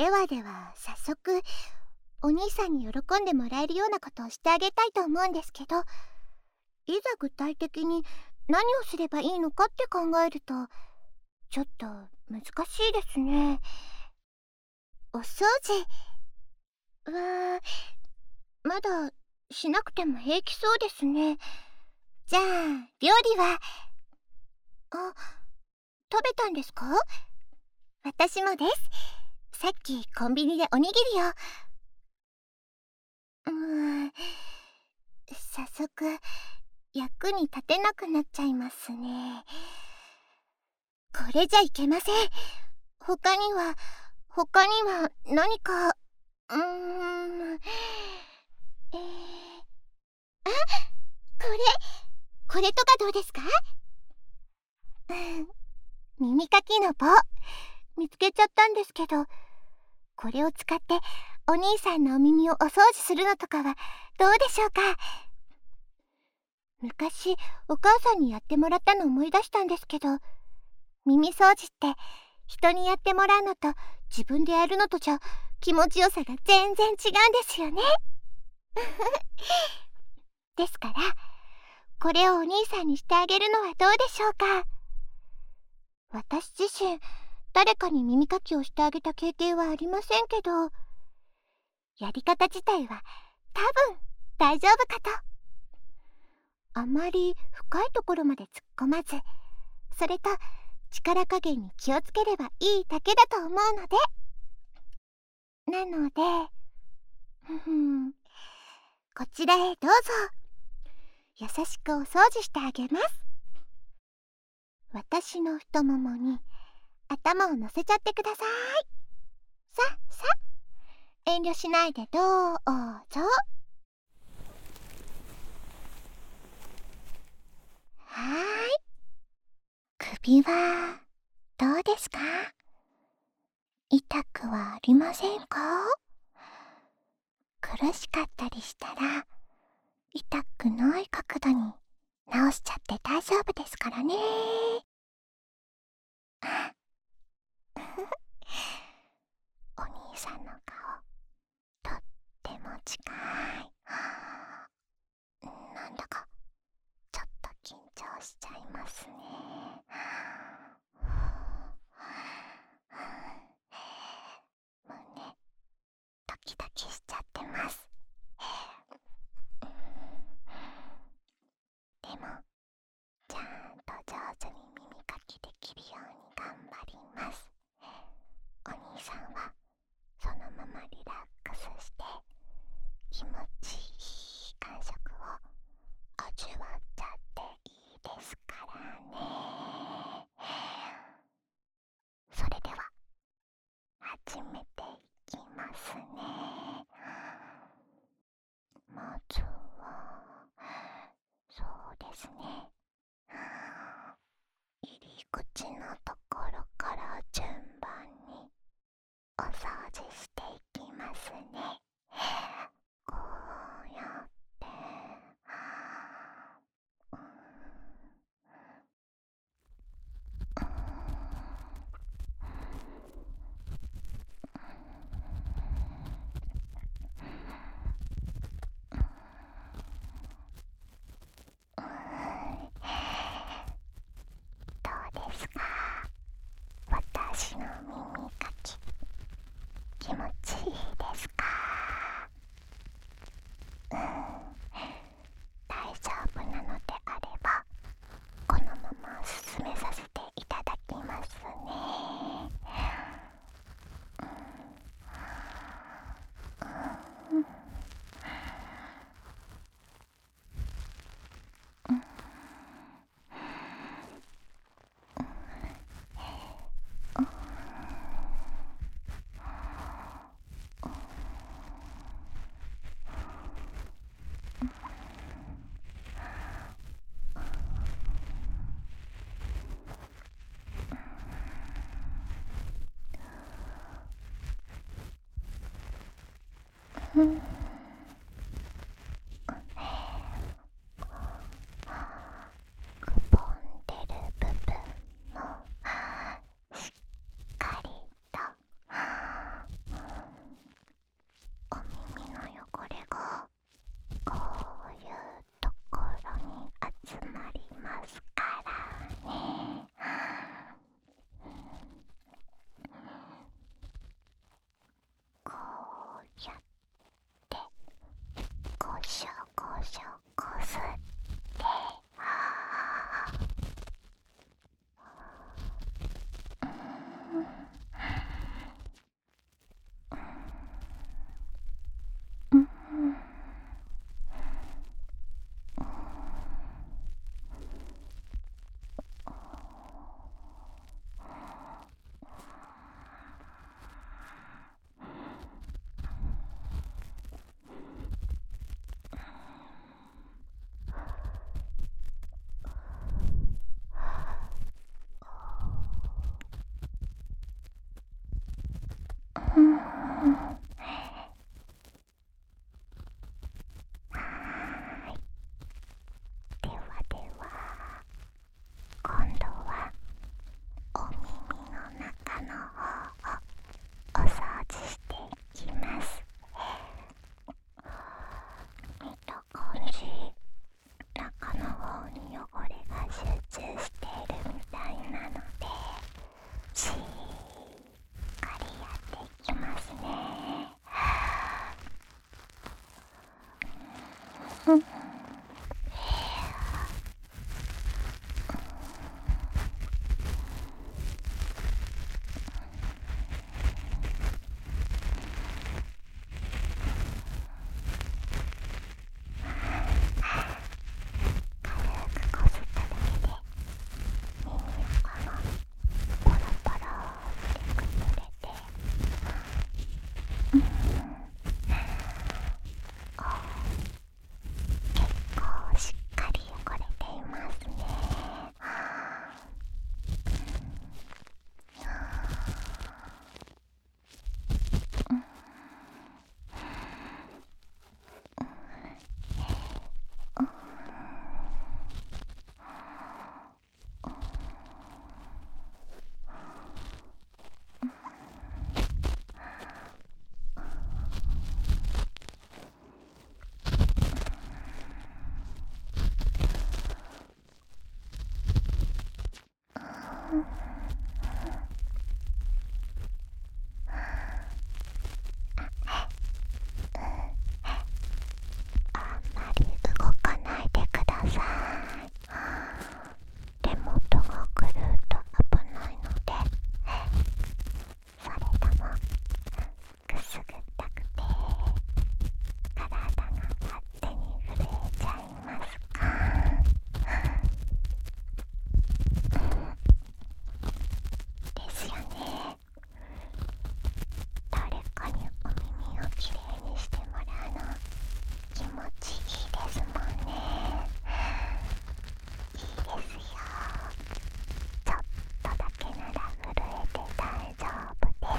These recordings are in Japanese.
では早速お兄さんに喜んでもらえるようなことをしてあげたいと思うんですけど、いざ具体的に何をすればいいのかって考えるとちょっと難しいですね。お掃除はまだしなくても平気そうですね。じゃあ料理は食べたんですか？私もです。さっきコンビニでおにぎりを。早速役に立てなくなっちゃいますね。これじゃいけません。他には何かこれとかどうですか？耳かきの棒見つけちゃったんですけど、これを使ってお兄さんのお耳をお掃除するのとかはどうでしょうか？昔お母さんにやってもらったのを思い出したんですけど、耳掃除って人にやってもらうのと自分でやるのとじゃ気持ちよさが全然違うんですよね。ですからこれをお兄さんにしてあげるのはどうでしょうか？私自身誰かに耳かきをしてあげた経験はありませんけど、やり方自体は多分大丈夫かと。あまり深いところまで突っ込まず、それと力加減に気をつければいいだけだと思うので。なのでこちらへどうぞ。優しくお掃除してあげます。私の太ももに頭を乗せちゃってください。さ遠慮しないでどうぞ。首はどうですか？痛くはありませんか？苦しかったりしたら痛くない角度に直しちゃって大丈夫ですからね。お兄さんの顔とっても近い。なんだかちょっと緊張しちゃいますね。胸ドキドキしちゃってます。でもちゃんと上手に耳かきできるように頑張ります。お兄さんはそのままリラックスして気持ちいい感触を味わっちゃっていいですからね。それでは始めていきますね。まずはそうですね、入り口のところから順番にお掃除していきますね。こうやってどうですか？私の耳かき気持ちいいですか？大丈夫なのであればこのまま進めさせていただきますね。くぼんでる部分もしっかりとうん、ではでは、今度はお耳の中の方をお掃除していきます。見た感じ、中の方に汚れが集中しているみたいなので、しっかりやっていきますね。軽くこすっただけで耳垢がパラパラって崩れて、結構しっかり汚れていますね。あんまり動かないでください。手元が狂うと危ないので、それともくすぐったくて体が勝手に震えちゃいますか？ですよね。誰かにお耳をきれいにしてもらうの気持ちいいですもんね。いいですよ。ちょっとだけなら震えて大丈夫です。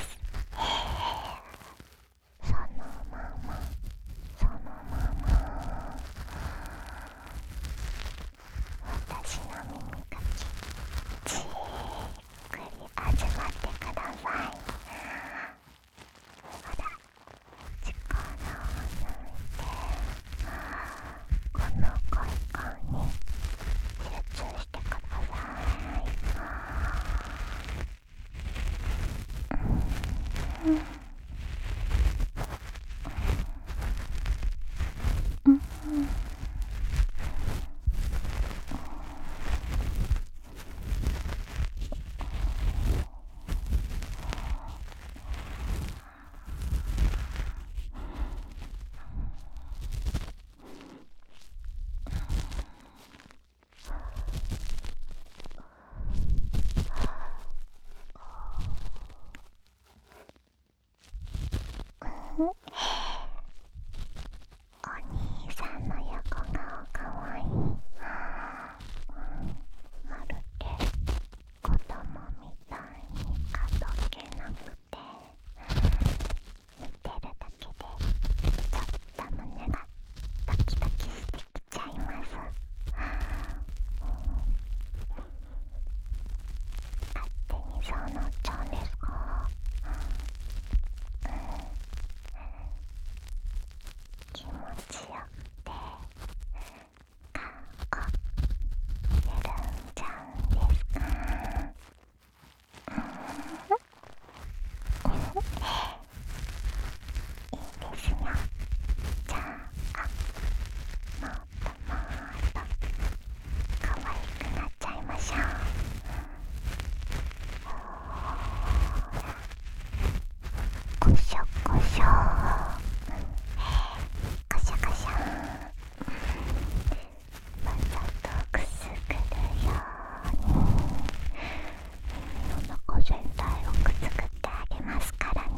そのまま、そのまま、私の耳かきじっくり味わってください。ほら、力を抜いて、この快感に集中してください。お兄さんの横顔かわいい。まるで子供みたいにあどけなくて、見てるだけでちょっと胸がドキドキしてきちゃいます。勝手にそうなっちゃうんですか？気持ちよくて顔緩んじゃうんですか？いいですよ。じゃあ、もっともっと可愛くなっちゃいましょう。ほら、こしょこしょ、こしょこしょ、わざとくすぐるように耳の中全体をくすぐってあげますからね。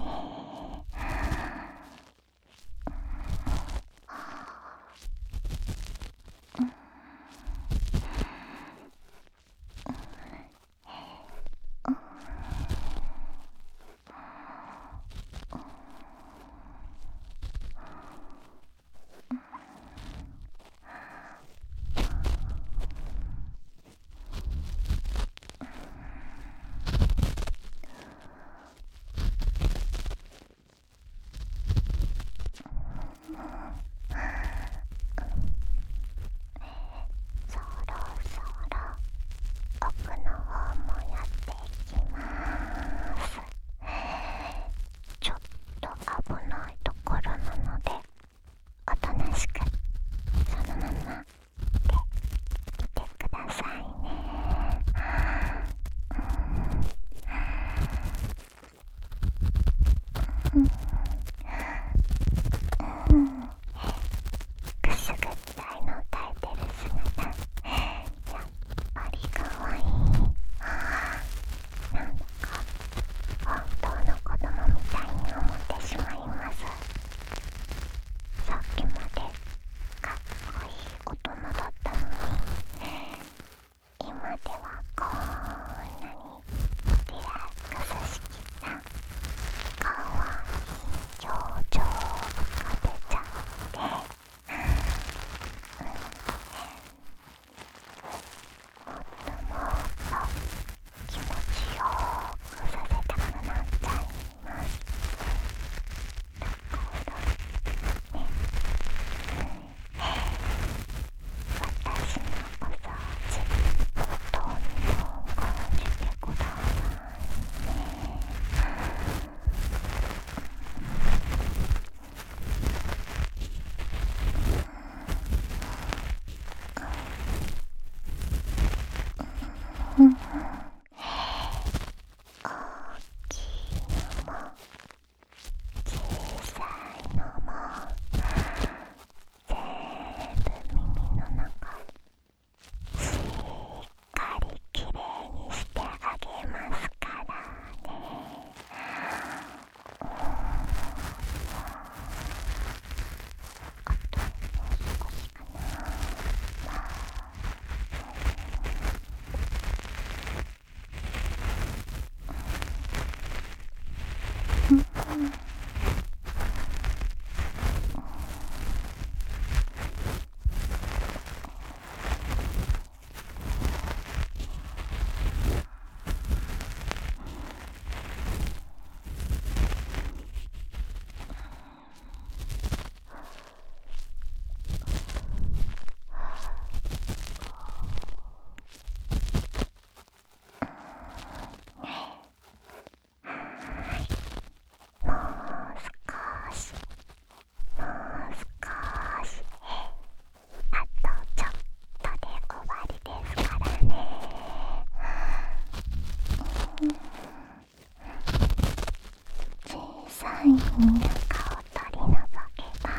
耳垢を取り除けば、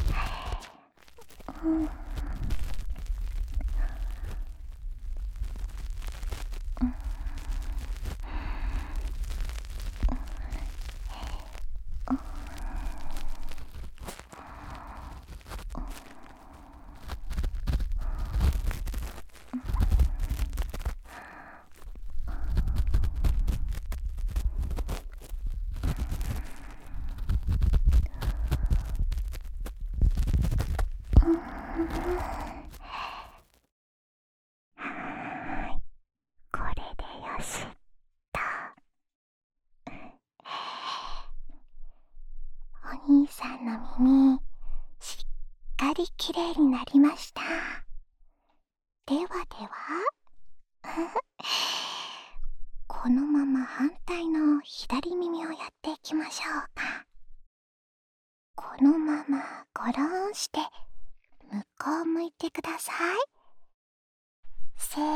これでよしっと。お兄さんの耳、しっかりきれいになりました。ではではこのまま反対の左耳をやっていきましょうか。このままゴロンして向こう向いてください。せー